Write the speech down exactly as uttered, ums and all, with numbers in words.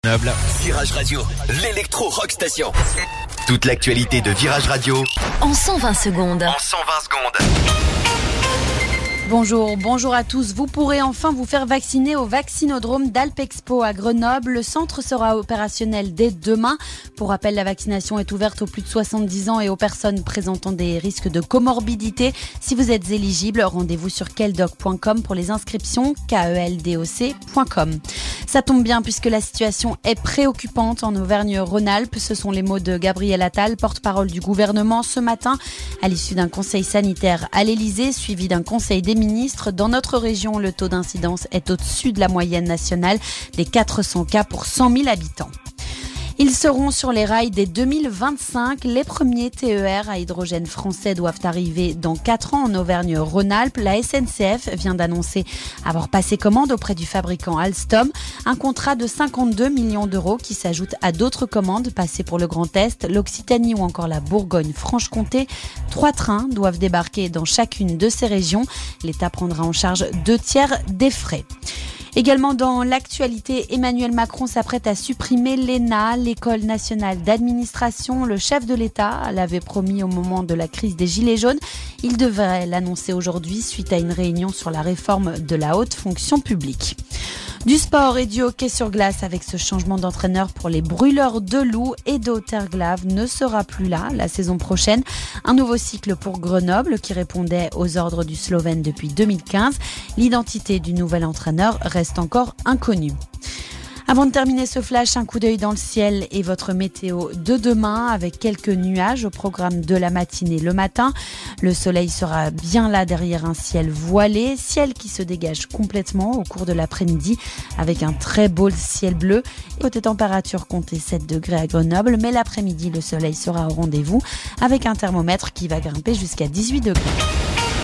Noble. Virage Radio, l'électro-rock station. Toute l'actualité de Virage Radio en cent vingt secondes. En cent vingt secondes. Bonjour, bonjour à tous. Vous pourrez enfin vous faire vacciner au vaccinodrome d'Alpexpo à Grenoble. Le centre sera opérationnel dès demain. Pour rappel, la vaccination est ouverte aux plus de soixante-dix ans et aux personnes présentant des risques de comorbidité. Si vous êtes éligible, rendez-vous sur keldoc point com pour les inscriptions, K E L D O C point com. Ça tombe bien puisque la situation est préoccupante en Auvergne-Rhône-Alpes. Ce sont les mots de Gabriel Attal, porte-parole du gouvernement ce matin, à l'issue d'un conseil sanitaire à l'Elysée, suivi d'un conseil des ministres. Dans notre région, le taux d'incidence est au-dessus de la moyenne nationale des quatre cents cas pour cent mille habitants. Ils seront sur les rails dès deux mille vingt-cinq. Les premiers T E R à hydrogène français doivent arriver dans quatre ans en Auvergne-Rhône-Alpes. La S N C F vient d'annoncer avoir passé commande auprès du fabricant Alstom. Un contrat de cinquante-deux millions d'euros qui s'ajoute à d'autres commandes passées pour le Grand Est, l'Occitanie ou encore la Bourgogne-Franche-Comté. Trois trains doivent débarquer dans chacune de ces régions. L'État prendra en charge deux tiers des frais. Également dans l'actualité, Emmanuel Macron s'apprête à supprimer l'E N A, l'École nationale d'administration. Le chef de l'État l'avait promis au moment de la crise des Gilets jaunes. Il devrait l'annoncer aujourd'hui suite à une réunion sur la réforme de la haute fonction publique. Du sport et du hockey sur glace avec ce changement d'entraîneur pour les Brûleurs de Loup et d'Auterglav ne sera plus là la saison prochaine. Un nouveau cycle pour Grenoble qui répondait aux ordres du Slovène depuis deux mille quinze. L'identité du nouvel entraîneur reste encore inconnue. Avant de terminer ce flash, un coup d'œil dans le ciel et votre météo de demain avec quelques nuages au programme de la matinée le matin. Le soleil sera bien là derrière un ciel voilé, ciel qui se dégage complètement au cours de l'après-midi avec un très beau ciel bleu. Côté température, comptez sept degrés à Grenoble, mais l'après-midi, le soleil sera au rendez-vous avec un thermomètre qui va grimper jusqu'à dix-huit degrés.